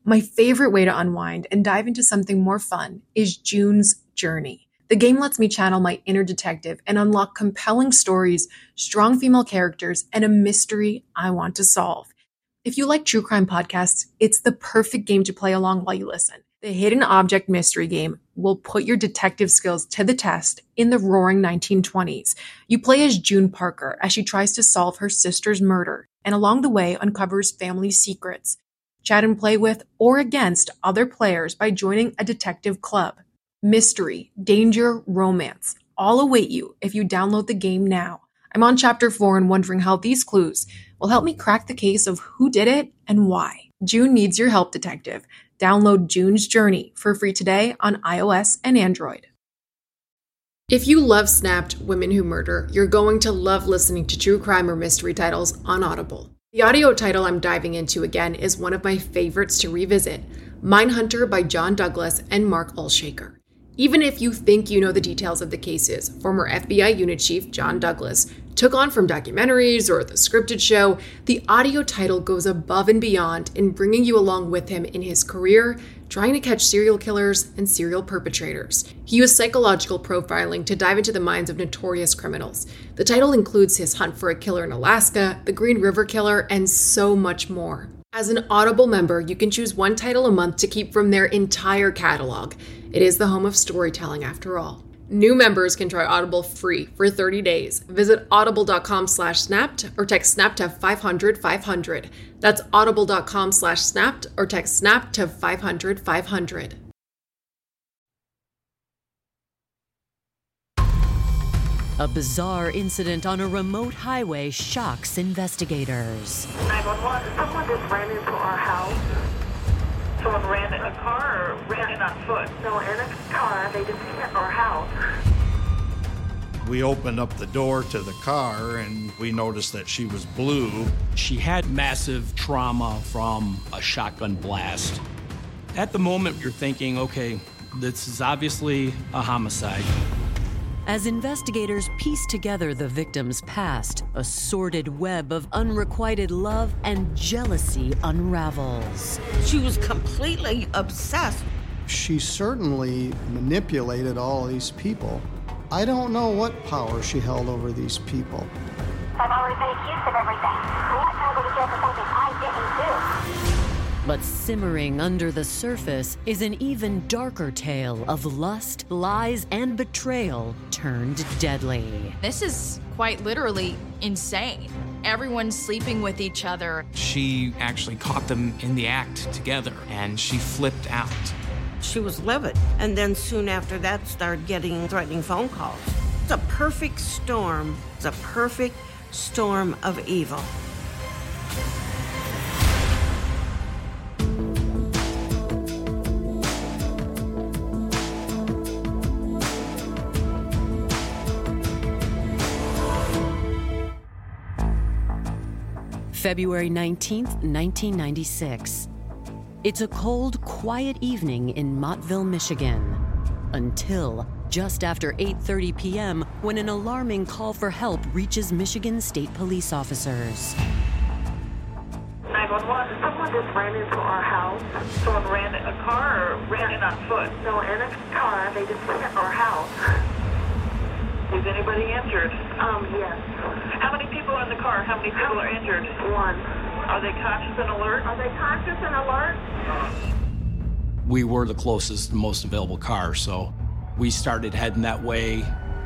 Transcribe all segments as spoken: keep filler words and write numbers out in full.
My favorite way to unwind and dive into something more fun is June's Journey. The game lets me channel my inner detective and unlock compelling stories, strong female characters, and a mystery I want to solve. If you like true crime podcasts, it's the perfect game to play along while you listen. The Hidden Object Mystery Game will put your detective skills to the test in the roaring nineteen twenties. You play as June Parker as she tries to solve her sister's murder, and along the way uncovers family secrets. Chat and play with or against other players by joining a detective club. Mystery, danger, romance all await you if you download the game now. I'm on chapter four and wondering how these clues will help me crack the case of who did it and why. June needs your help, detective. Download June's Journey for free today on iOS and Android. If you love Snapped Women Who Murder, you're going to love listening to true crime or mystery titles on Audible. The audio title I'm diving into again is one of my favorites to revisit, Mindhunter by John Douglas and Mark Olshaker. Even if you think you know the details of the cases former F B I unit chief John Douglas took on from documentaries or the scripted show, the audio title goes above and beyond in bringing you along with him in his career, trying to catch serial killers and serial perpetrators. He used psychological profiling to dive into the minds of notorious criminals. The title includes his hunt for a killer in Alaska, the Green River Killer, and so much more. As an Audible member, you can choose one title a month to keep from their entire catalog. It is the home of storytelling, after all. New members can try Audible free for thirty days. Visit audible.com slash snapped or text snap to five hundred five hundred. That's audible.com slash snapped or text snap to five hundred five hundred. A bizarre incident on a remote highway shocks investigators. nine one one, someone just ran into our house. Someone ran in a car or ran in on foot? No, in a car. They just hit our house. We opened up the door to the car and we noticed that she was blue. She had massive trauma from a shotgun blast. At the moment, you're thinking, okay, this is obviously a homicide. As investigators piece together the victim's past, a sordid web of unrequited love and jealousy unravels. She was completely obsessed. She certainly manipulated all these people. I don't know what power she held over these people. I've already been accused of everything. I'm not trying to go to jail for something I didn't do. But simmering under the surface is an even darker tale of lust, lies, and betrayal turned deadly. This is quite literally insane. Everyone's sleeping with each other. She actually caught them in the act together, and she flipped out. She was livid, and then soon after that started getting threatening phone calls. It's a perfect storm. It's a perfect storm of evil. February nineteenth, nineteen ninety-six. It's a cold, quiet evening in Mottville, Michigan. Until just after eight thirty p.m. when an alarming call for help reaches Michigan State Police officers. nine one one, someone just ran into our house. Someone ran in a car or ran in on foot? No, in a car. They just hit our house. Is anybody injured? Um, yes. How many people are in the car? How many people are injured? One. Are they conscious and alert? Are they conscious and alert? We were the closest and most available car, so we started heading that way.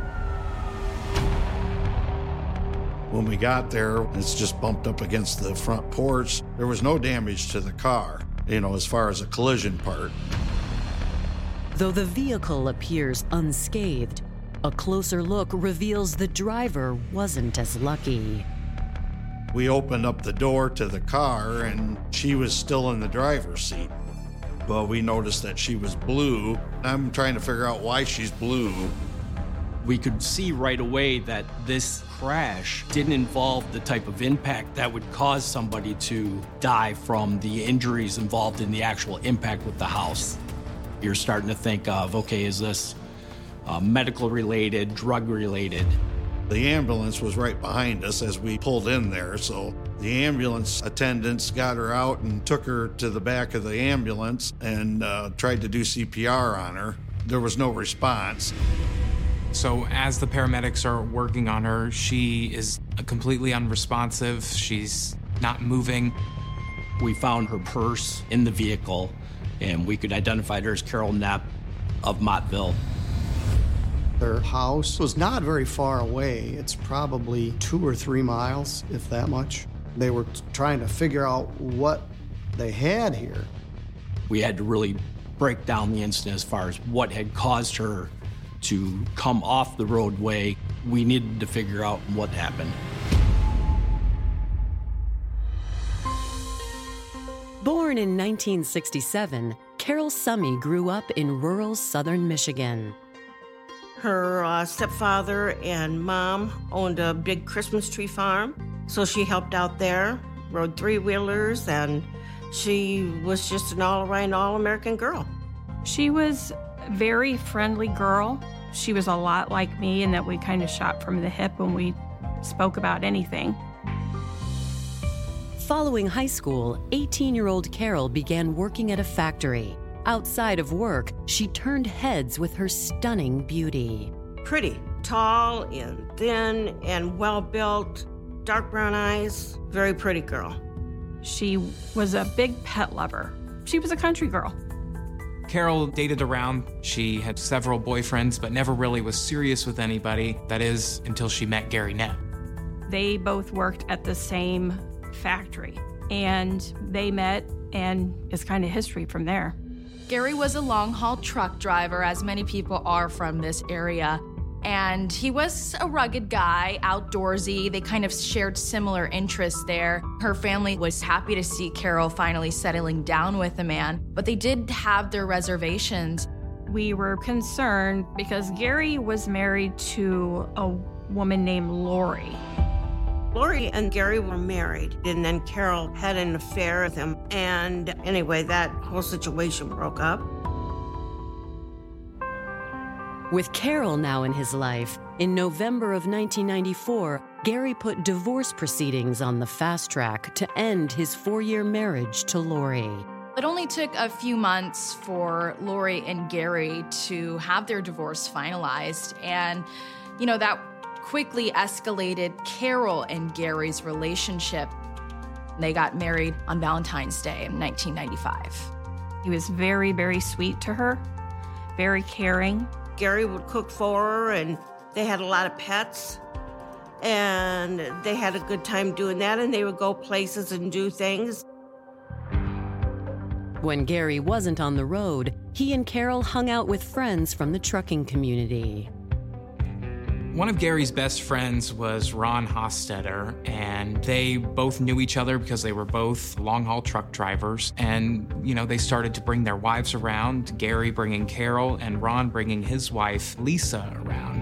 When we got there, it's just bumped up against the front porch. There was no damage to the car, you know, as far as a collision part. Though the vehicle appears unscathed, a closer look reveals the driver wasn't as lucky. We opened up the door to the car and she was still in the driver's seat. But we noticed that she was blue. I'm trying to figure out why she's blue. We could see right away that this crash didn't involve the type of impact that would cause somebody to die from the injuries involved in the actual impact with the house. You're starting to think of, okay, is this uh, medical related, drug related? The ambulance was right behind us as we pulled in there, so The ambulance attendants got her out and took her to the back of the ambulance and uh, tried to do C P R on her. There was no response. So as the paramedics are working on her, she is completely unresponsive. She's not moving. We found her purse in the vehicle, and we could identify her as Carol Knepp of Mottville. Their house was not very far away. It's probably two or three miles, if that much. They were trying to figure out what they had here. We had to really break down the incident as far as what had caused her to come off the roadway. We needed to figure out what happened. Born in nineteen sixty-seven, Carol Summey grew up in rural southern Michigan. Her uh, stepfather and mom owned a big Christmas tree farm, so she helped out there, rode three-wheelers, and she was just an all-around, all-American girl. She was a very friendly girl. She was a lot like me in that we kind of shot from the hip when we spoke about anything. Following high school, eighteen-year-old Carol began working at a factory. Outside of work, she turned heads with her stunning beauty. Pretty, tall and thin and well-built, dark brown eyes, very pretty girl. She was a big pet lover. She was a country girl. Carol dated around. She had several boyfriends, but never really was serious with anybody. That is, until she met Gary Knepp. They both worked at the same factory, and they met, and it's kind of history from there. Gary was a long-haul truck driver, as many people are from this area. And he was a rugged guy, outdoorsy. They kind of shared similar interests there. Her family was happy to see Carol finally settling down with a man, but they did have their reservations. We were concerned because Gary was married to a woman named Lori. Lori and Gary were married, and then Carol had an affair with him. And anyway, that whole situation broke up. With Carol now in his life, in November of nineteen ninety-four, Gary put divorce proceedings on the fast track to end his four-year marriage to Lori. It only took a few months for Lori and Gary to have their divorce finalized. And, you know, that quickly escalated Carol and Gary's relationship. They got married on Valentine's Day in nineteen ninety-five. He was very, very sweet to her, very caring. Gary would cook for her, and they had a lot of pets, and they had a good time doing that, and they would go places and do things. When Gary wasn't on the road, he and Carol hung out with friends from the trucking community. One of Gary's best friends was Ron Hostetter, and they both knew each other because they were both long-haul truck drivers. And, you know, they started to bring their wives around, Gary bringing Carol and Ron bringing his wife, Lisa, around.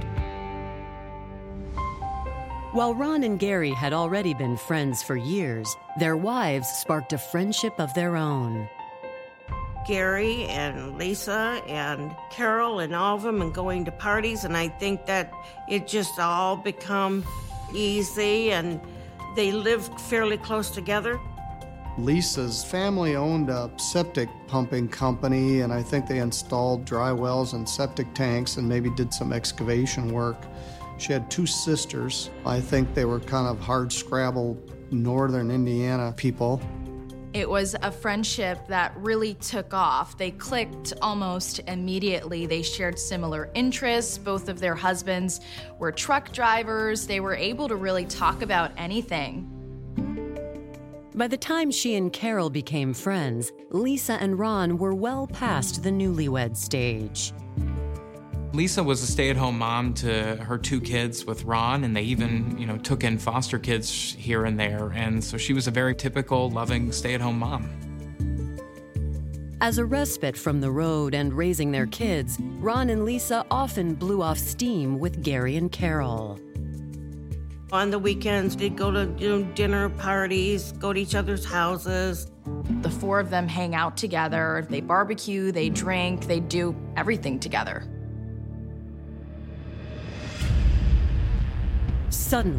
While Ron and Gary had already been friends for years, their wives sparked a friendship of their own. Gary and Lisa and Carol and all of them, and going to parties, and I think that it just all become easy, and they lived fairly close together. Lisa's family owned a septic pumping company, and I think they installed dry wells and septic tanks and maybe did some excavation work. She had two sisters. I think they were kind of hard-scrabble northern Indiana people. It was a friendship that really took off. They clicked almost immediately. They shared similar interests. Both of their husbands were truck drivers. They were able to really talk about anything. By the time she and Carol became friends, Lisa and Ron were well past the newlywed stage. Lisa was a stay-at-home mom to her two kids with Ron, and they even, you know, took in foster kids here and there. And so she was a very typical, loving, stay-at-home mom. As a respite from the road and raising their kids, Ron and Lisa often blew off steam with Gary and Carol. On the weekends, they'd go to, you know, dinner parties, go to each other's houses. The four of them hang out together. They barbecue, they drink, they do everything together. Suddenly,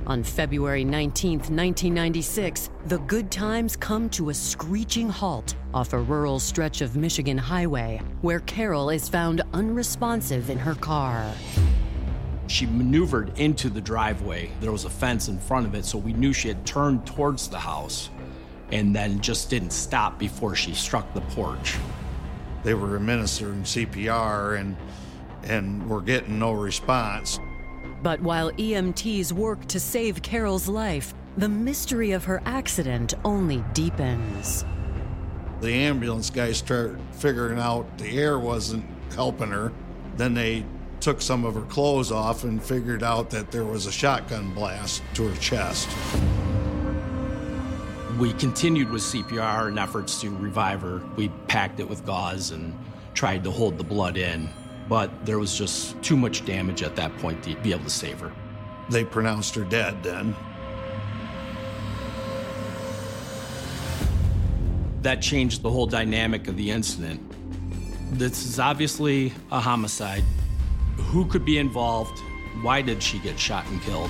On February nineteenth, nineteen ninety-six, the good times come to a screeching halt off a rural stretch of Michigan highway where Carol is found unresponsive in her car. She maneuvered into the driveway. There was a fence in front of it, so we knew she had turned towards the house and then just didn't stop before she struck the porch. They were administering C P R and, and were getting no response. But while E M Ts work to save Carol's life, the mystery of her accident only deepens. The ambulance guys started figuring out the air wasn't helping her. Then they took some of her clothes off and figured out that there was a shotgun blast to her chest. We continued with C P R and efforts to revive her. We packed it with gauze and tried to hold the blood in, but there was just too much damage at that point to be able to save her. They pronounced her dead then. That changed the whole dynamic of the incident. This is obviously a homicide. Who could be involved? Why did she get shot and killed?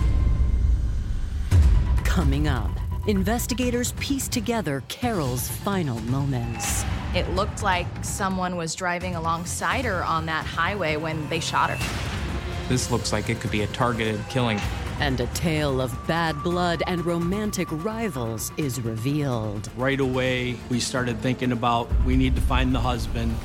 Coming up, investigators piece together Carol's final moments. It looked like someone was driving alongside her on that highway when they shot her. This looks like it could be a targeted killing. And a tale of bad blood and romantic rivals is revealed. Right away, we started thinking about, we need to find the husband.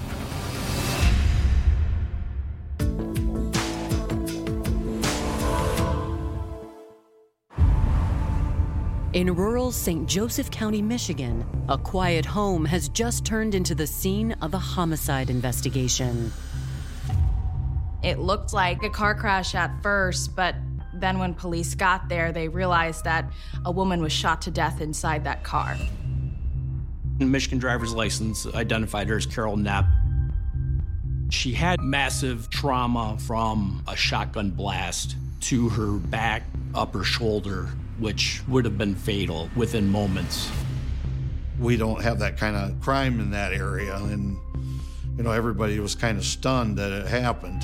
In rural Saint Joseph County, Michigan, a quiet home has just turned into the scene of a homicide investigation. It looked like a car crash at first, but then when police got there, they realized that a woman was shot to death inside that car. The Michigan driver's license identified her as Carol Knapp. She had massive trauma from a shotgun blast to her back, upper shoulder, which would have been fatal within moments. We don't have that kind of crime in that area, and you know, everybody was kind of stunned that it happened.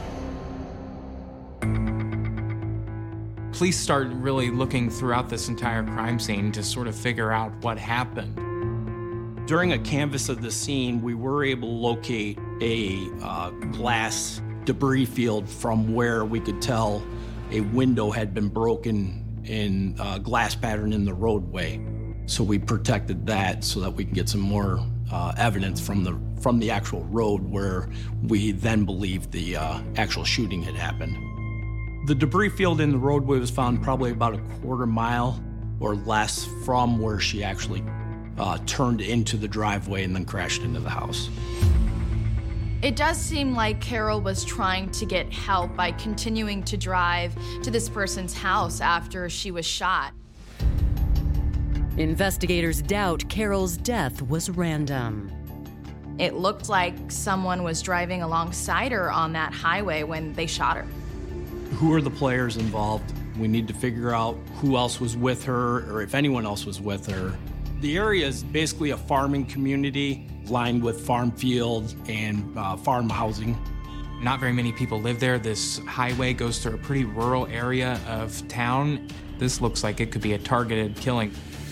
Police started really looking throughout this entire crime scene to sort of figure out what happened. During a canvass of the scene, we were able to locate a uh, glass debris field from where we could tell a window had been broken in a glass pattern in the roadway. So we protected that so that we can get some more uh, evidence from the from the actual road where we then believed the uh, actual shooting had happened. The debris field in the roadway was found probably about a quarter mile or less from where she actually uh, turned into the driveway and then crashed into the house. It does seem like Carol was trying to get help by continuing to drive to this person's house after she was shot. Investigators doubt Carol's death was random. It looked like someone was driving alongside her on that highway when they shot her. Who are the players involved? We need to figure out who else was with her or if anyone else was with her. The area is basically a farming community lined with farm fields and uh, farm housing. Not very many people live there. This highway goes through a pretty rural area of town. This looks like it could be a targeted killing.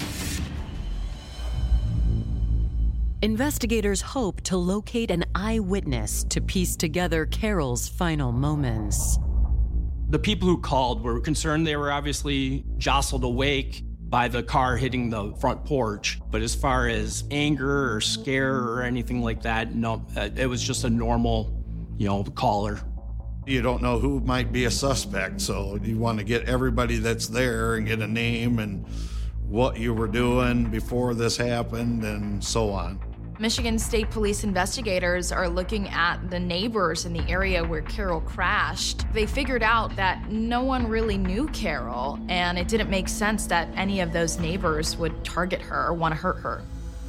Investigators hope to locate an eyewitness to piece together Carol's final moments. The people who called were concerned. They were obviously jostled awake by the car hitting the front porch. But as far as anger or scare or anything like that, no, it was just a normal, you know, caller. You don't know who might be a suspect, so you want to get everybody that's there and get a name and what you were doing before this happened and so on. Michigan State Police investigators are looking at the neighbors in the area where Carol crashed. They figured out that no one really knew Carol, and it didn't make sense that any of those neighbors would target her or want to hurt her.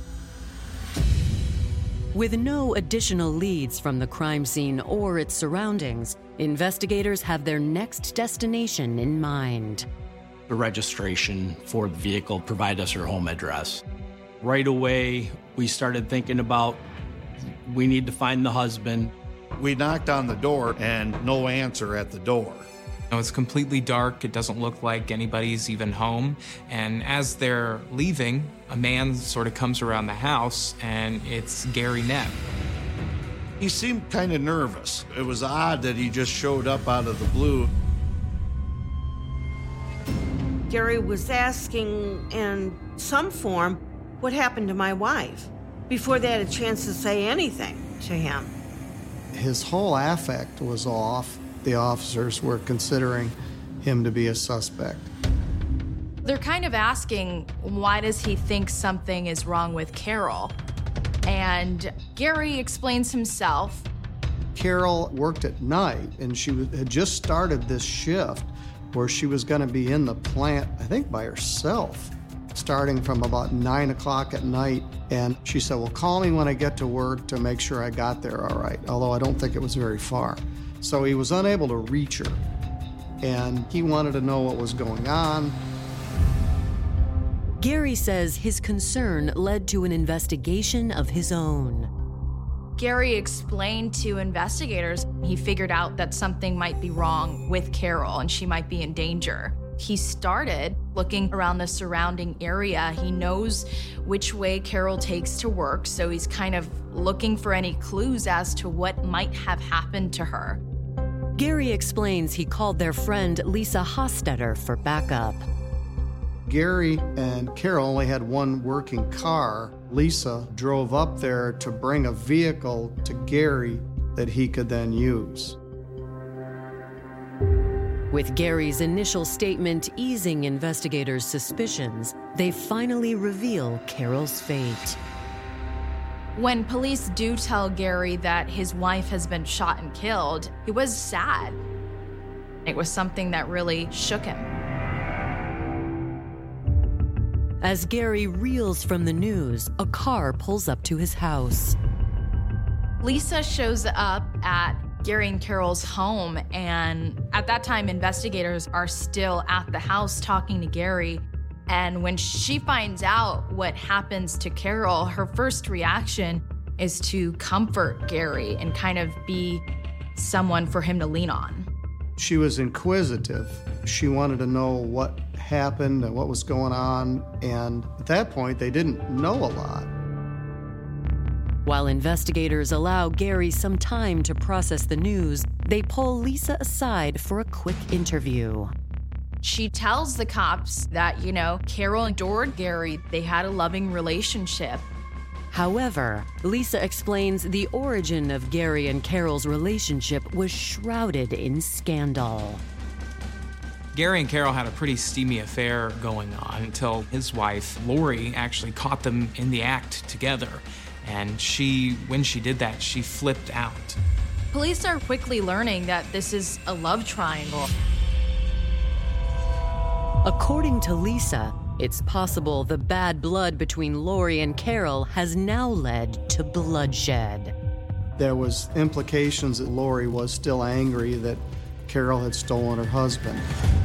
With no additional leads from the crime scene or its surroundings, investigators have their next destination in mind. The registration for the vehicle provided us her home address. Right away, we started thinking about, we need to find the husband. We knocked on the door and no answer at the door. know, it's completely dark. It doesn't look like anybody's even home. And as they're leaving, a man sort of comes around the house, and it's Gary Knepp. He seemed kind of nervous. It was odd that he just showed up out of the blue. Gary was asking in some form what happened to my wife before they had a chance to say anything to him. His whole affect was off. The officers were considering him to be a suspect. They're kind of asking, why does he think something is wrong with Carol? And Gary explains himself. Carol worked at night, and she had just started this shift where she was going to be in the plant, I think by herself, starting from about nine o'clock at night. And she said, well, call me when I get to work to make sure I got there all right, although I don't think it was very far. So he was unable to reach her, and he wanted to know what was going on. Gary says his concern led to an investigation of his own. Gary explained to investigators he figured out that something might be wrong with Carol and she might be in danger. He started looking around the surrounding area. He knows which way Carol takes to work, so he's kind of looking for any clues as to what might have happened to her. Gary explains he called their friend Lisa Hostetter for backup. Gary and Carol only had one working car. Lisa drove up there to bring a vehicle to Gary that he could then use. With Gary's initial statement easing investigators' suspicions, they finally reveal Carol's fate. When police do tell Gary that his wife has been shot and killed, he was sad. It was something that really shook him. As Gary reels from the news, a car pulls up to his house. Lisa shows up at Gary and Carol's home, and at that time, investigators are still at the house talking to Gary. And when she finds out what happens to Carol, her first reaction is to comfort Gary and kind of be someone for him to lean on. She was inquisitive. She wanted to know what happened and what was going on, and at that point, they didn't know a lot. While investigators allow Gary some time to process the news, they pull Lisa aside for a quick interview. She tells the cops that, you know, Carol adored Gary. They had a loving relationship. However, Lisa explains the origin of Gary and Carol's relationship was shrouded in scandal. Gary and Carol had a pretty steamy affair going on until his wife, Lori, actually caught them in the act together. And she, when she did that, she flipped out. Police are quickly learning that this is a love triangle. According to Lisa, it's possible the bad blood between Lori and Carol has now led to bloodshed. There was implications that Lori was still angry that Carol had stolen her husband.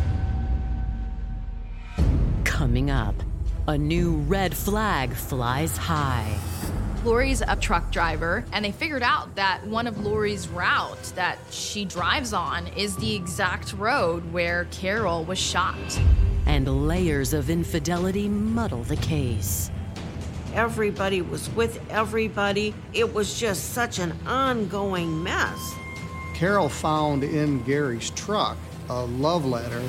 Coming up, a new red flag flies high. Lori's a truck driver, and they figured out that one of Lori's routes that she drives on is the exact road where Carol was shot. And layers of infidelity muddle the case. Everybody was with everybody. It was just such an ongoing mess. Carol found in Gary's truck a love letter.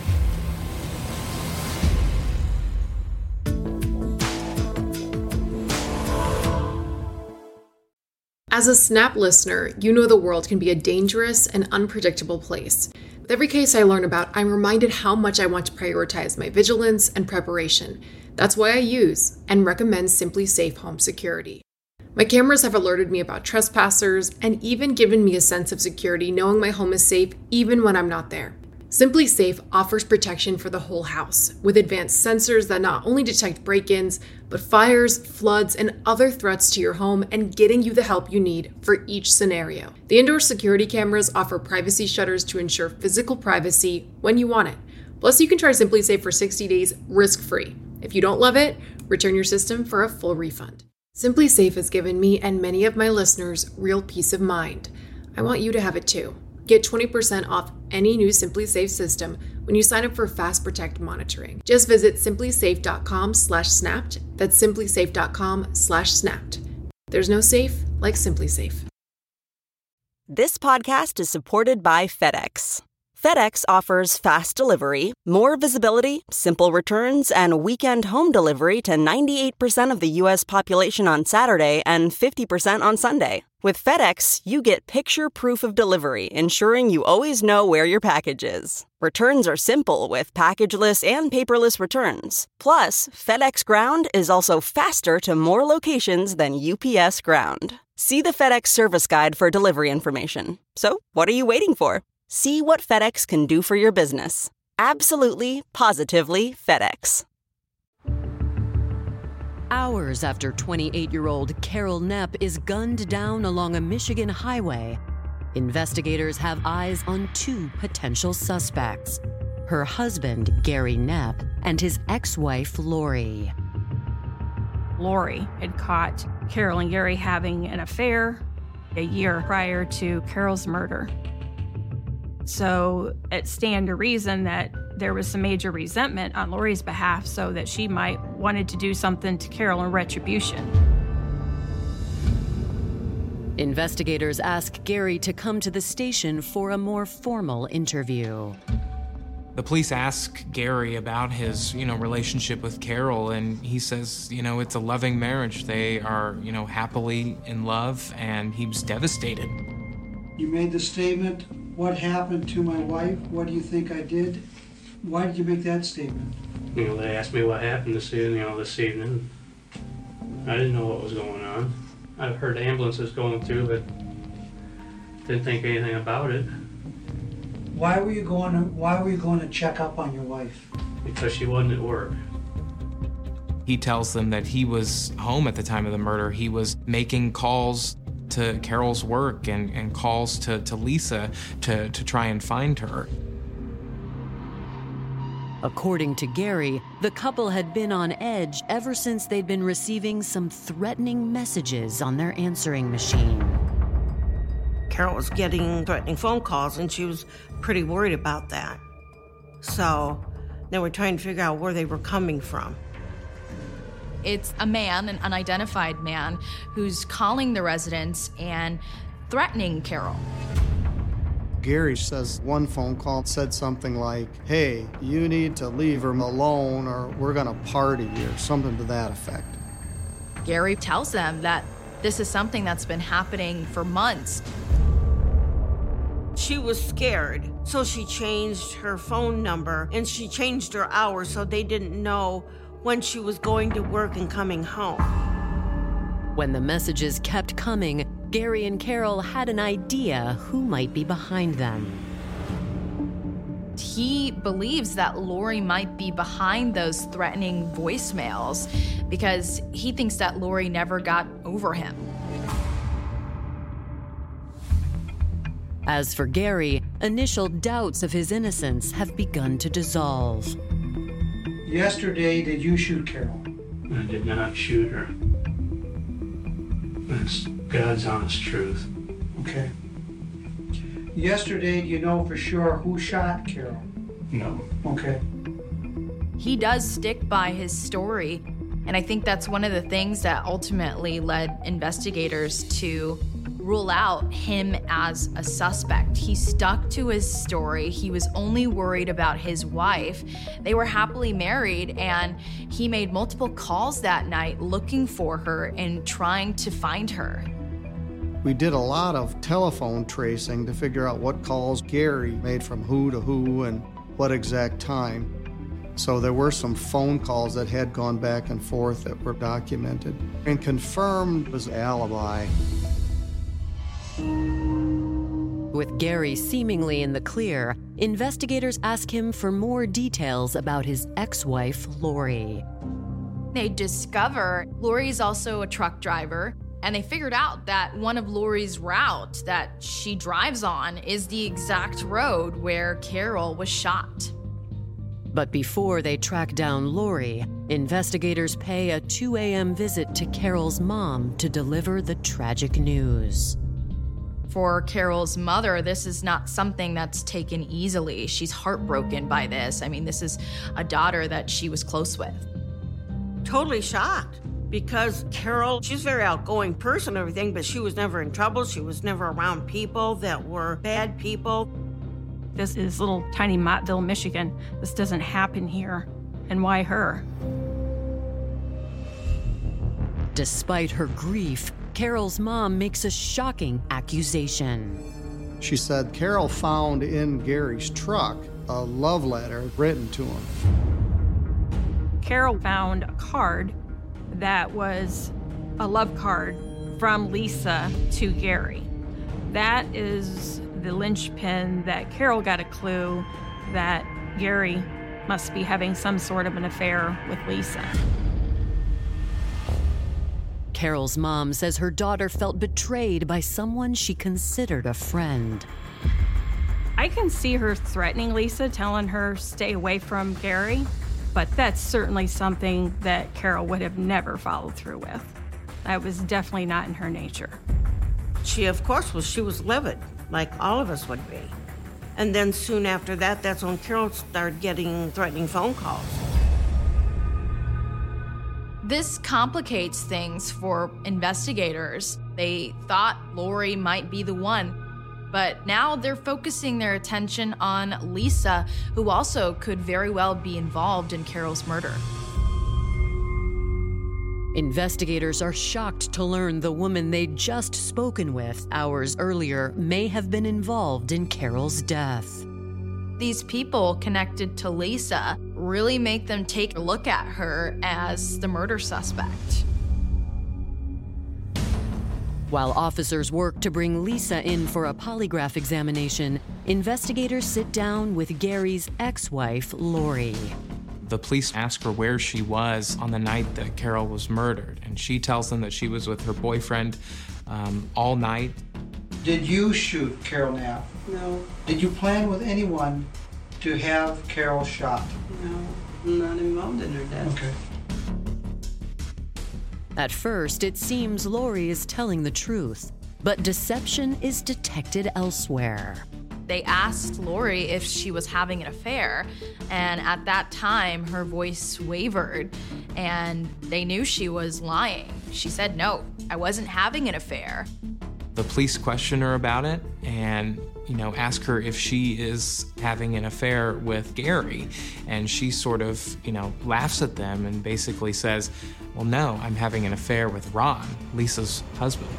As a Snap listener, you know the world can be a dangerous and unpredictable place. With every case I learn about, I'm reminded how much I want to prioritize my vigilance and preparation. That's why I use and recommend SimpliSafe Home Security. My cameras have alerted me about trespassers and even given me a sense of security knowing my home is safe even when I'm not there. SimpliSafe offers protection for the whole house with advanced sensors that not only detect break-ins, but fires, floods, and other threats to your home and getting you the help you need for each scenario. The indoor security cameras offer privacy shutters to ensure physical privacy when you want it. Plus, you can try SimpliSafe for sixty days risk-free. If you don't love it, return your system for a full refund. SimpliSafe has given me and many of my listeners real peace of mind. I want you to have it too. Get twenty percent off any new SimpliSafe system when you sign up for Fast Protect monitoring. Just visit simplysafe.com slash snapped. That's simplysafe.com slash snapped. There's no safe like SimpliSafe. This podcast is supported by FedEx. FedEx offers fast delivery, more visibility, simple returns, and weekend home delivery to ninety-eight percent of the U S population on Saturday and fifty percent on Sunday. With FedEx, you get picture proof of delivery, ensuring you always know where your package is. Returns are simple with packageless and paperless returns. Plus, FedEx Ground is also faster to more locations than U P S Ground. See the FedEx service guide for delivery information. So, what are you waiting for? See what FedEx can do for your business. Absolutely, positively FedEx. Hours after twenty-eight-year-old Carol Knepp is gunned down along a Michigan highway, investigators have eyes on two potential suspects: her husband, Gary Knepp, and his ex-wife, Lori. Lori had caught Carol and Gary having an affair a year prior to Carol's murder. So it stand to reason that there was some major resentment on Lori's behalf, so that she might wanted to do something to Carol in retribution. Investigators ask Gary to come to the station for a more formal interview. The police ask Gary about his, you know, relationship with Carol, and he says, you know, it's a loving marriage. They are, you know, happily in love, and he was devastated. You made the statement, "What happened to my wife? What do you think I did?" Why did you make that statement? You know, they asked me what happened this evening, you know, this evening. I didn't know what was going on. I've heard ambulances going through, but didn't think anything about it. Why were you going to, why were you going to check up on your wife? Because she wasn't at work. He tells them that he was home at the time of the murder. He was making calls to Carol's work and, and calls to, to Lisa to, to try and find her. According to Gary, the couple had been on edge ever since they'd been receiving some threatening messages on their answering machine. Carol was getting threatening phone calls, and she was pretty worried about that. So they were trying to figure out where they were coming from. It's a man, an unidentified man, who's calling the residents and threatening Carol. Gary says one phone call said something like, "Hey, you need to leave her alone or we're gonna party," or something to that effect. Gary tells them that this is something that's been happening for months. She was scared, so she changed her phone number and she changed her hours so they didn't know when she was going to work and coming home. When the messages kept coming, Gary and Carol had an idea who might be behind them. He believes that Lori might be behind those threatening voicemails because he thinks that Lori never got over him. As for Gary, initial doubts of his innocence have begun to dissolve. Yesterday, did you shoot Carol? I did not shoot her. That's God's honest truth. Okay. Yesterday, do you know for sure who shot Carol? No. Okay. He does stick by his story, and I think that's one of the things that ultimately led investigators to rule out him as a suspect. He stuck to his story. He was only worried about his wife. They were happily married, and he made multiple calls that night looking for her and trying to find her. We did a lot of telephone tracing to figure out what calls Gary made from who to who and what exact time. So there were some phone calls that had gone back and forth that were documented and confirmed his alibi. With Gary seemingly in the clear, investigators ask him for more details about his ex-wife, Lori. They discover Lori's also a truck driver, and they figured out that one of Lori's routes that she drives on is the exact road where Carol was shot. But before they track down Lori, investigators pay a two a.m. visit to Carol's mom to deliver the tragic news. For Carol's mother, this is not something that's taken easily. She's heartbroken by this. I mean, this is a daughter that she was close with. Totally shocked, because Carol, she's a very outgoing person and everything, but she was never in trouble. She was never around people that were bad people. This is little tiny Mottville, Michigan. This doesn't happen here. And why her? Despite her grief, Carol's mom makes a shocking accusation. She said Carol found in Gary's truck a love letter written to him. Carol found a card that was a love card from Lisa to Gary. That is the linchpin that Carol got a clue that Gary must be having some sort of an affair with Lisa. Carol's mom says her daughter felt betrayed by someone she considered a friend. I can see her threatening Lisa, telling her stay away from Gary, but that's certainly something that Carol would have never followed through with. That was definitely not in her nature. She, of course, was, she was livid, like all of us would be. And then soon after that, that's when Carol started getting threatening phone calls. This complicates things for investigators. They thought Lori might be the one, but now they're focusing their attention on Lisa, who also could very well be involved in Carol's murder. Investigators are shocked to learn the woman they'd just spoken with hours earlier may have been involved in Carol's death. These people connected to Lisa really make them take a look at her as the murder suspect. While officers work to bring Lisa in for a polygraph examination, investigators sit down with Gary's ex-wife, Lori. The police ask her where she was on the night that Carol was murdered, and she tells them that she was with her boyfriend um, all night. Did you shoot Carol Knapp? No. Did you plan with anyone to have Carol shot? No, I'm not involved in her death. Okay. At first, it seems Lori is telling the truth, but deception is detected elsewhere. They asked Lori if she was having an affair, and at that time, her voice wavered, and they knew she was lying. She said, "No, I wasn't having an affair." The police question her about it and, you know, ask her if she is having an affair with Gary. And she sort of, you know, laughs at them and basically says, "Well, no, I'm having an affair with Ron, Lisa's husband."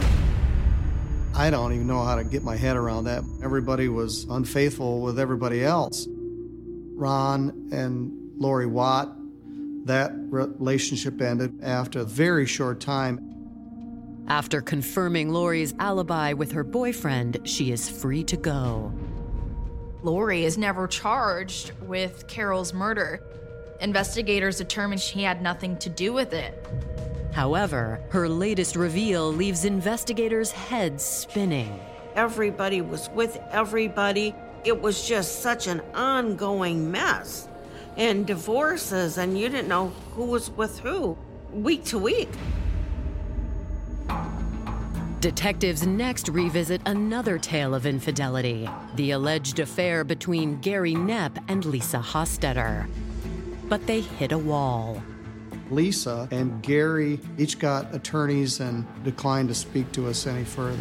I don't even know how to get my head around that. Everybody was unfaithful with everybody else. Ron and Lori Watt, that relationship ended after a very short time. After confirming Lori's alibi with her boyfriend, she is free to go. Lori is never charged with Carol's murder. Investigators determined she had nothing to do with it. However, her latest reveal leaves investigators' heads spinning. Everybody was with everybody. It was just such an ongoing mess. And divorces, and you didn't know who was with who, week to week. Detectives next revisit another tale of infidelity, the alleged affair between Gary Knapp and Lisa Hostetter. But they hit a wall. Lisa and Gary each got attorneys and declined to speak to us any further.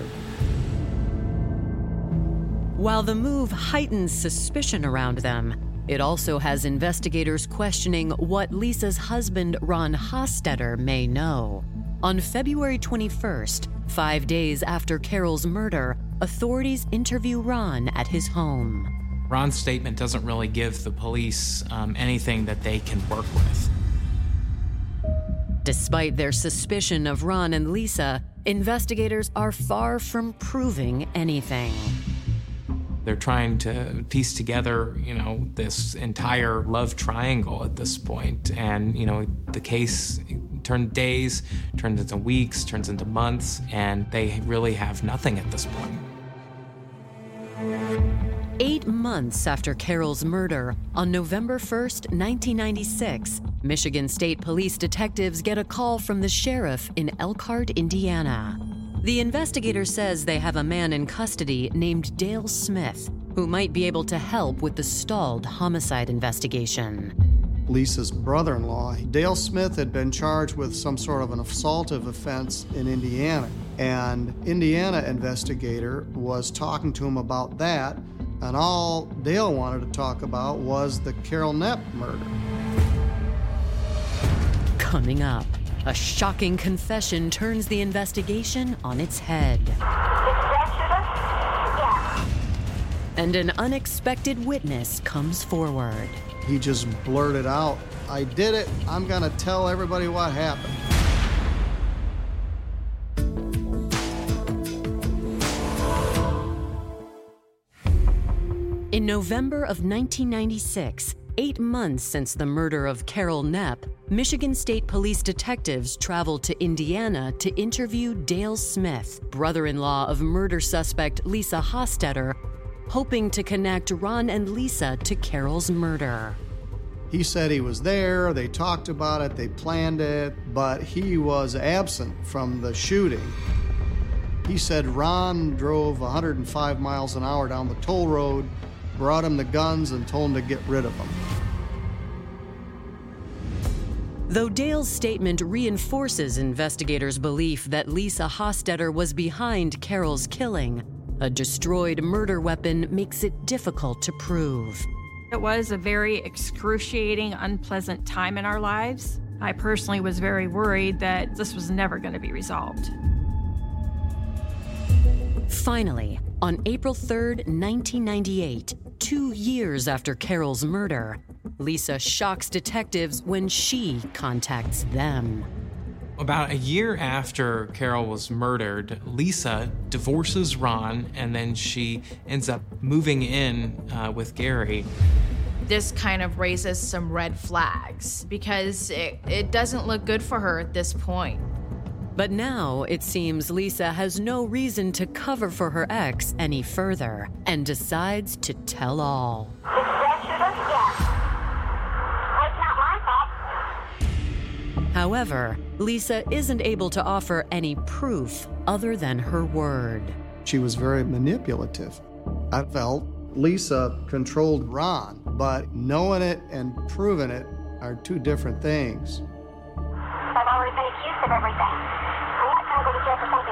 While the move heightens suspicion around them, it also has investigators questioning what Lisa's husband, Ron Hostetter, may know. On February twenty-first, five days after Carol's murder, authorities interview Ron at his home. Ron's statement doesn't really give the police um, anything that they can work with. Despite their suspicion of Ron and Lisa, investigators are far from proving anything. They're trying to piece together, you know, this entire love triangle at this point. And, you know, the case turned days, turns into weeks, turns into months, and they really have nothing at this point. Eight months after Carol's murder, on November first, nineteen ninety-six, Michigan State Police detectives get a call from the sheriff in Elkhart, Indiana. The investigator says they have a man in custody named Dale Smith, who might be able to help with the stalled homicide investigation. Lisa's brother-in-law, Dale Smith, had been charged with some sort of an assaultive offense in Indiana. And Indiana investigator was talking to him about that, and all Dale wanted to talk about was the Carol Knepp murder. Coming up, a shocking confession turns the investigation on its head. And an unexpected witness comes forward. He just blurted out, "I did it. I'm gonna tell everybody what happened." In November of nineteen ninety-six, eight months since the murder of Carol Knepp, Michigan State Police detectives traveled to Indiana to interview Dale Smith, brother-in-law of murder suspect Lisa Hostetter, hoping to connect Ron and Lisa to Carol's murder. He said he was there, they talked about it, they planned it, but he was absent from the shooting. He said Ron drove one hundred five miles an hour down the toll road, brought him the guns, and told him to get rid of them. Though Dale's statement reinforces investigators' belief that Lisa Hostetter was behind Carol's killing, a destroyed murder weapon makes it difficult to prove. It was a very excruciating, unpleasant time in our lives. I personally was very worried that this was never going to be resolved. Finally, on April third, nineteen ninety-eight, two years after Carol's murder, Lisa shocks detectives when she contacts them. About a year after Carol was murdered, Lisa divorces Ron, and then she ends up moving in uh, with Gary. This kind of raises some red flags because it, it doesn't look good for her at this point. But now it seems Lisa has no reason to cover for her ex any further and decides to tell all. However, Lisa isn't able to offer any proof other than her word. She was very manipulative. I felt Lisa controlled Ron, but knowing it and proving it are two different things. I've already been accused of everything. I'm not going to go to jail for something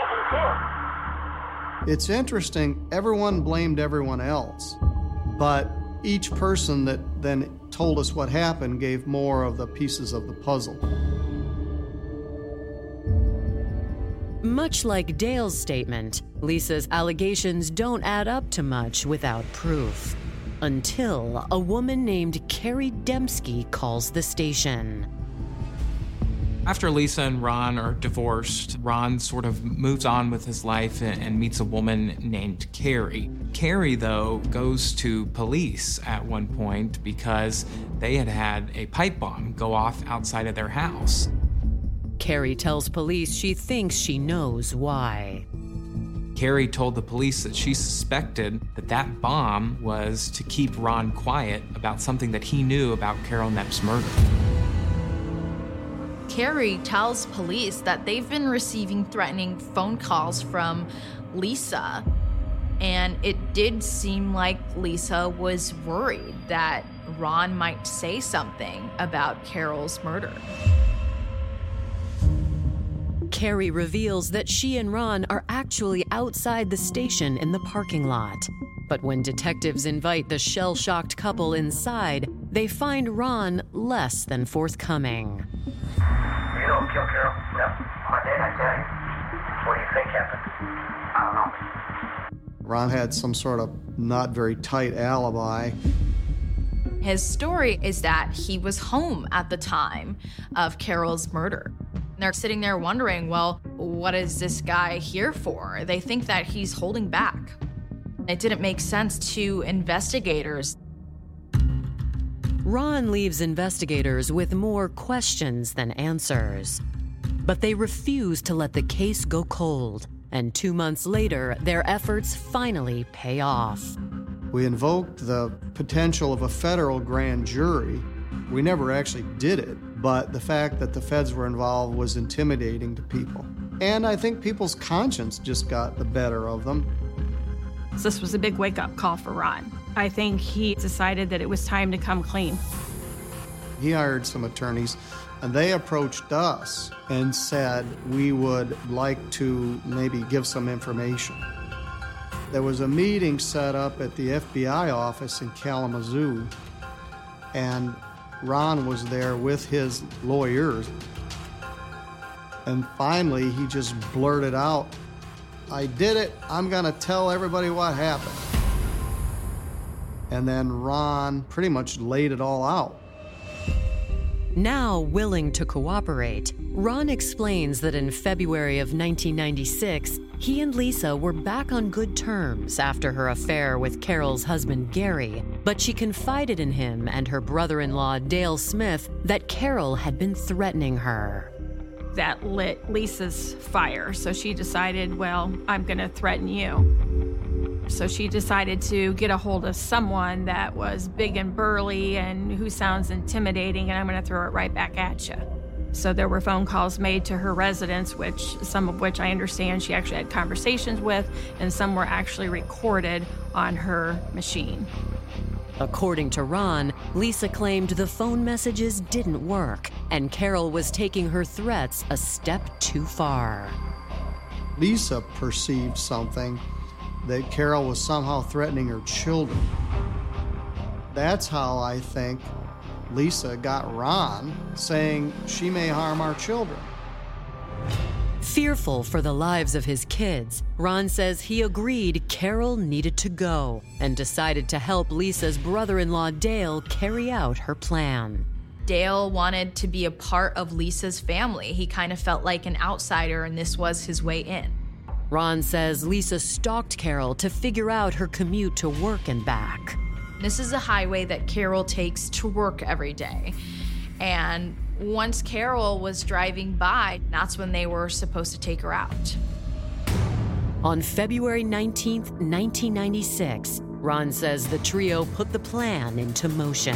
I didn't do. It's interesting, everyone blamed everyone else, but each person that then told us what happened gave more of the pieces of the puzzle. Much like Dale's statement, Lisa's allegations don't add up to much without proof. Until a woman named Carrie Dembski calls the station. After Lisa and Ron are divorced, Ron sort of moves on with his life and, and meets a woman named Carrie. Carrie, though, goes to police at one point because they had had a pipe bomb go off outside of their house. Carrie tells police she thinks she knows why. Carrie told the police that she suspected that that bomb was to keep Ron quiet about something that he knew about Carol Knepp's murder. Carrie tells police that they've been receiving threatening phone calls from Lisa, and it did seem like Lisa was worried that Ron might say something about Carol's murder. Carrie reveals that she and Ron are actually outside the station in the parking lot. But when detectives invite the shell-shocked couple inside, they find Ron less than forthcoming. You don't kill Carol. No, I did, I tell you. What do you think happened? I don't know. Ron had some sort of not very tight alibi. His story is that he was home at the time of Carol's murder. They're sitting there wondering, well, what is this guy here for? They think that he's holding back. It didn't make sense to investigators. Ron leaves investigators with more questions than answers. But they refuse to let the case go cold, and two months later, their efforts finally pay off. We invoked the potential of a federal grand jury. We never actually did it, but the fact that the feds were involved was intimidating to people. And I think people's conscience just got the better of them. This was a big wake-up call for Ron. I think he decided that it was time to come clean. He hired some attorneys, and they approached us and said we would like to maybe give some information. There was a meeting set up at the F B I office in Kalamazoo, and Ron was there with his lawyers. And finally, he just blurted out, "I did it. I'm going to tell everybody what happened." And then Ron pretty much laid it all out. Now willing to cooperate, Ron explains that in February of nineteen ninety-six, he and Lisa were back on good terms after her affair with Carol's husband, Gary, but she confided in him and her brother-in-law, Dale Smith, that Carol had been threatening her. That lit Lisa's fire, so she decided, well, I'm going to threaten you. So she decided to get a hold of someone that was big and burly and who sounds intimidating, and I'm going to throw it right back at you. So there were phone calls made to her residence, which some of which I understand she actually had conversations with, and some were actually recorded on her machine. According to Ron, Lisa claimed the phone messages didn't work, and Carol was taking her threats a step too far. Lisa perceived something, that Carol was somehow threatening her children. That's how I think Lisa got Ron saying she may harm our children. Fearful for the lives of his kids, Ron says he agreed Carol needed to go and decided to help Lisa's brother-in-law Dale carry out her plan. Dale wanted to be a part of Lisa's family. He kind of felt like an outsider, and this was his way in. Ron says Lisa stalked Carol to figure out her commute to work and back. This is a highway that Carol takes to work every day. And once Carol was driving by, that's when they were supposed to take her out. On February nineteenth, nineteen ninety-six, Ron says the trio put the plan into motion.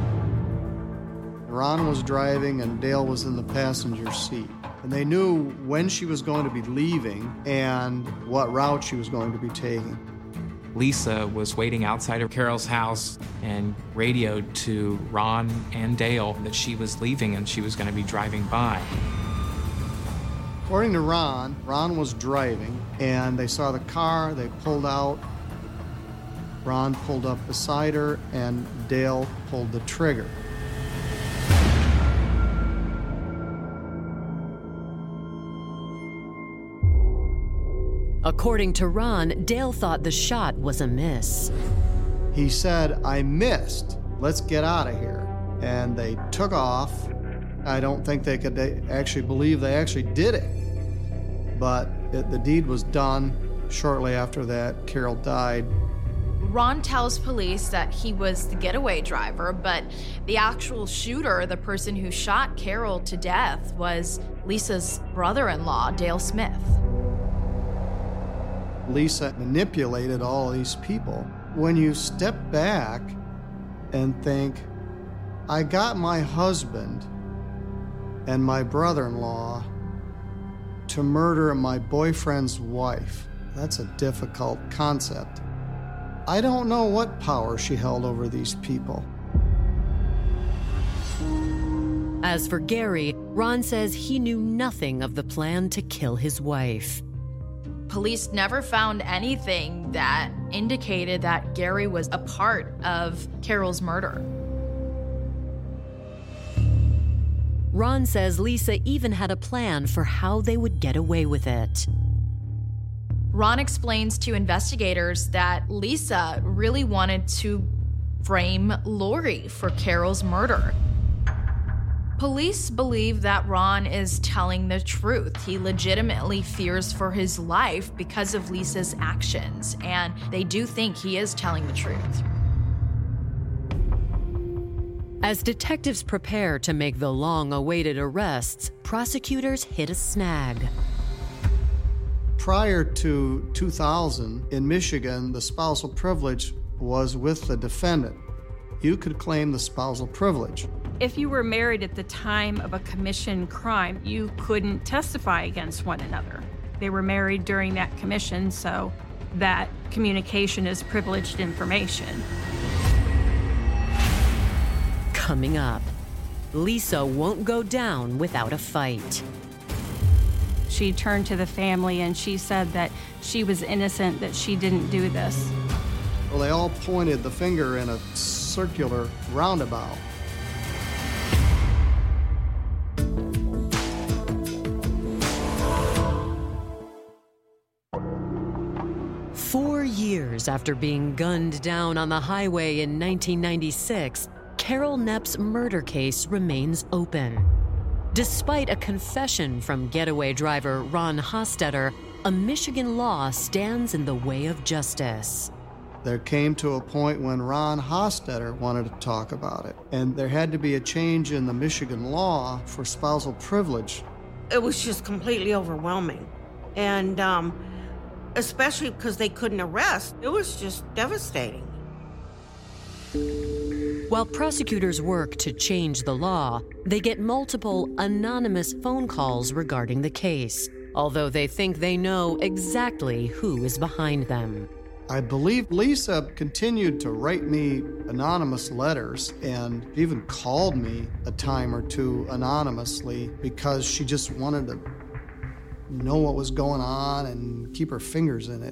Ron was driving and Dale was in the passenger seat. And they knew when she was going to be leaving and what route she was going to be taking. Lisa was waiting outside of Carol's house and radioed to Ron and Dale that she was leaving and she was going to be driving by. According to Ron, Ron was driving and they saw the car, they pulled out. Ron pulled up beside her and Dale pulled the trigger. According to Ron, Dale thought the shot was a miss. He said, "I missed. Let's get out of here." And they took off. I don't think they could actually believe they actually did it. But it, the deed was done. Shortly after that, Carol died. Ron tells police that he was the getaway driver, but the actual shooter, the person who shot Carol to death, was Lisa's brother-in-law, Dale Smith. Lisa manipulated all these people. When you step back and think, I got my husband and my brother-in-law to murder my boyfriend's wife, that's a difficult concept. I don't know what power she held over these people. As for Gary, Ron says he knew nothing of the plan to kill his wife. Police never found anything that indicated that Gary was a part of Carol's murder. Ron says Lisa even had a plan for how they would get away with it. Ron explains to investigators that Lisa really wanted to frame Lori for Carol's murder. Police believe that Ron is telling the truth. He legitimately fears for his life because of Lisa's actions, and they do think he is telling the truth. As detectives prepare to make the long-awaited arrests, prosecutors hit a snag. Prior to two thousand, in Michigan, the spousal privilege was with the defendant. You could claim the spousal privilege. If you were married at the time of a commission crime, you couldn't testify against one another. They were married during that commission, so that communication is privileged information. Coming up, Lisa won't go down without a fight. She turned to the family and she said that she was innocent, that she didn't do this. Well, they all pointed the finger in a circular roundabout. Four years after being gunned down on the highway in nineteen ninety-six, Carol Knepp's murder case remains open. Despite a confession from getaway driver Ron Hostetter, a Michigan law stands in the way of justice. There came to a point when Ron Hostetter wanted to talk about it, and there had to be a change in the Michigan law for spousal privilege. It was just completely overwhelming. And um, especially because they couldn't arrest, it was just devastating. While prosecutors work to change the law, they get multiple anonymous phone calls regarding the case, although they think they know exactly who is behind them. I believe Lisa continued to write me anonymous letters and even called me a time or two anonymously because she just wanted to know what was going on and keep her fingers in it.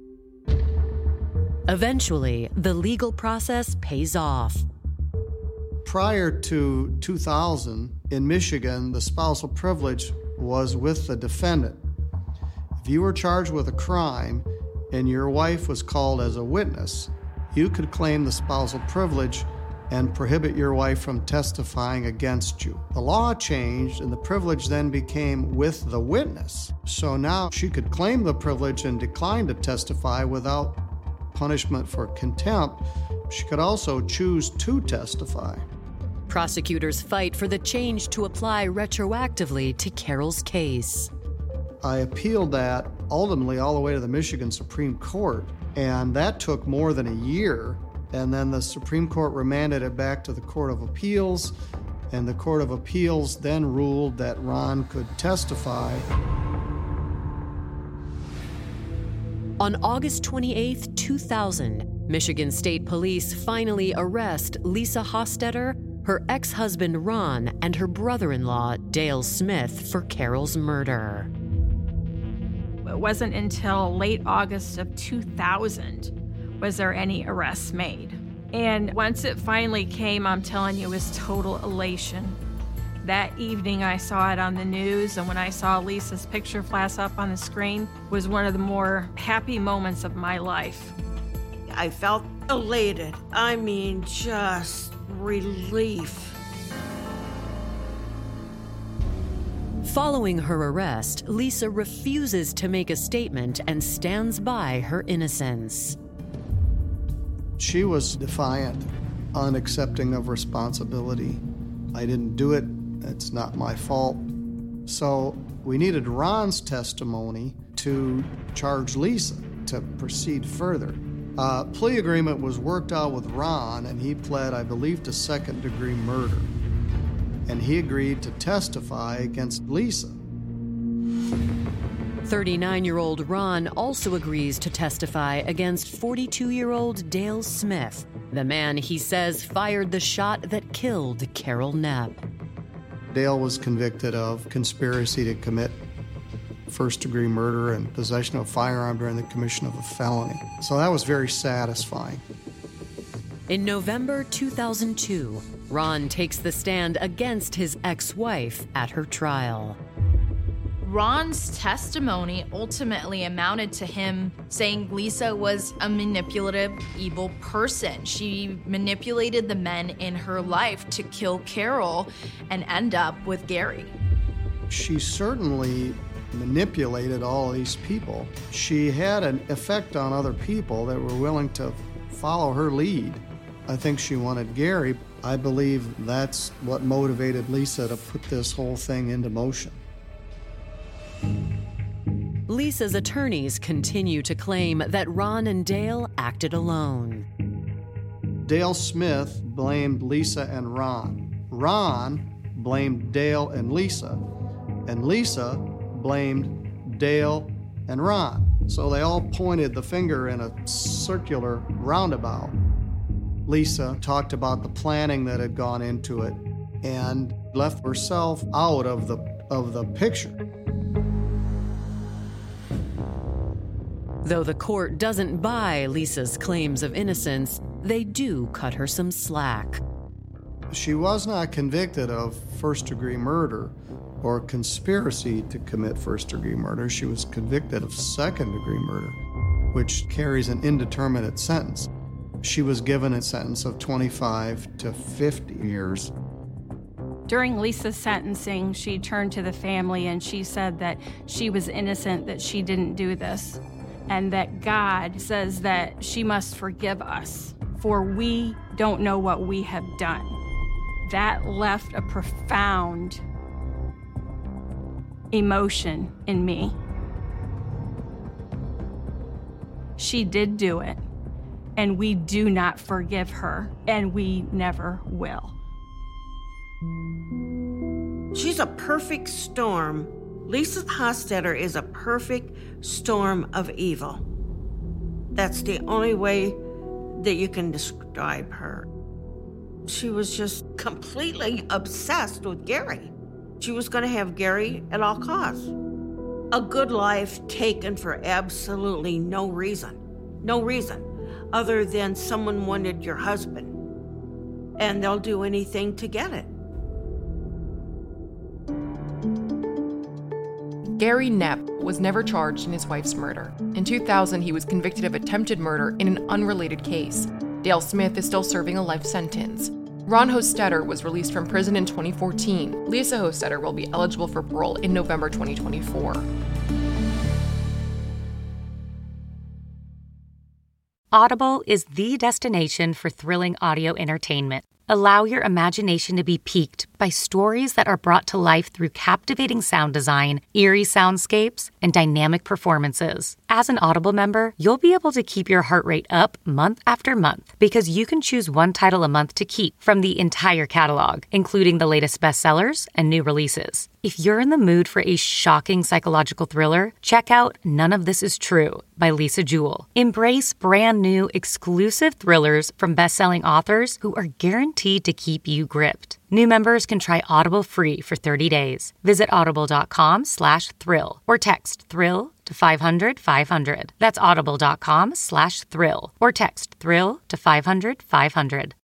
Eventually, the legal process pays off. Prior to two thousand, in Michigan, the spousal privilege was with the defendant. If you were charged with a crime and your wife was called as a witness, you could claim the spousal privilege and prohibit your wife from testifying against you. The law changed and the privilege then became with the witness. So now she could claim the privilege and decline to testify without punishment for contempt. She could also choose to testify. Prosecutors fight for the change to apply retroactively to Carol's case. I appealed that ultimately all the way to the Michigan Supreme Court, and that took more than a year. And then the Supreme Court remanded it back to the Court of Appeals, and the Court of Appeals then ruled that Ron could testify. On August twenty-eighth, two thousand, Michigan State Police finally arrest Lisa Hostetter, her ex-husband Ron, and her brother-in-law Dale Smith for Carol's murder. It wasn't until late August of two thousand was there any arrests made. And once it finally came, I'm telling you, it was total elation. That evening I saw it on the news, and when I saw Lisa's picture flash up on the screen, was one of the more happy moments of my life. I felt elated. I mean, just relief. Following her arrest, Lisa refuses to make a statement and stands by her innocence. She was defiant, unaccepting of responsibility. I didn't do it. It's not my fault. So we needed Ron's testimony to charge Lisa to proceed further. A plea agreement was worked out with Ron, and he pled, I believe, to second-degree murder. And he agreed to testify against Lisa. thirty-nine-year-old Ron also agrees to testify against forty-two-year-old Dale Smith, the man he says fired the shot that killed Carol Knepp. Dale was convicted of conspiracy to commit first-degree murder and possession of a firearm during the commission of a felony. So that was very satisfying. In November two thousand two, Ron takes the stand against his ex-wife at her trial. Ron's testimony ultimately amounted to him saying Lisa was a manipulative, evil person. She manipulated the men in her life to kill Carol and end up with Gary. She certainly manipulated all of these people. She had an effect on other people that were willing to follow her lead. I think she wanted Gary. I believe that's what motivated Lisa to put this whole thing into motion. Lisa's attorneys continue to claim that Ron and Dale acted alone. Dale Smith blamed Lisa and Ron. Ron blamed Dale and Lisa, and Lisa blamed Dale and Ron. So they all pointed the finger in a circular roundabout. Lisa talked about the planning that had gone into it and left herself out of the of the picture. Though the court doesn't buy Lisa's claims of innocence, they do cut her some slack. She was not convicted of first-degree murder or conspiracy to commit first-degree murder. She was convicted of second-degree murder, which carries an indeterminate sentence. She was given a sentence of twenty-five to fifty years. During Lisa's sentencing, she turned to the family and she said that she was innocent, that she didn't do this, and that God says that she must forgive us, for we don't know what we have done. That left a profound emotion in me. She did do it, and we do not forgive her, and we never will. She's a perfect storm. Lisa Hostetter is a perfect storm of evil. That's the only way that you can describe her. She was just completely obsessed with Gary. She was going to have Gary at all costs. A good life taken for absolutely no reason. No reason other than someone wanted your husband, and they'll do anything to get it. Gary Knepp was never charged in his wife's murder. In two thousand, he was convicted of attempted murder in an unrelated case. Dale Smith is still serving a life sentence. Ron Hostetter was released from prison in twenty fourteen. Lisa Hostetter will be eligible for parole in November twenty twenty-four. Audible is the destination for thrilling audio entertainment. Allow your imagination to be piqued by stories that are brought to life through captivating sound design, eerie soundscapes, and dynamic performances. As an Audible member, you'll be able to keep your heart rate up month after month because you can choose one title a month to keep from the entire catalog, including the latest bestsellers and new releases. If you're in the mood for a shocking psychological thriller, check out None of This Is True by Lisa Jewell. Embrace brand new exclusive thrillers from best-selling authors who are guaranteed to keep you gripped. New members can try Audible free for thirty days. Visit audible.com slash thrill or text thrill to five hundred five hundred. That's audible.com slash thrill or text thrill to five hundred five hundred.